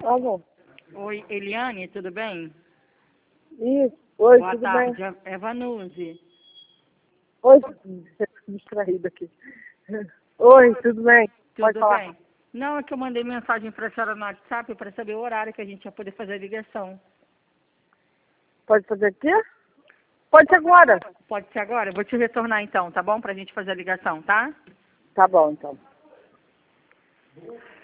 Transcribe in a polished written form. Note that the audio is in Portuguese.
Alô? Oi, Eliane, tudo bem? Isso. Oi, Boa tudo tarde, bem? é Vanuzi. Oi, você tá distraída aqui. Oi, tudo bem? Pode Tudo falar. bem? Não, é que eu mandei mensagem para a senhora no WhatsApp para saber o horário que a gente ia poder fazer a ligação. Pode fazer aqui? Pode ser agora. Pode ser agora? Eu vou te retornar então, tá bom? Pra gente fazer a ligação, tá? Tá bom, então.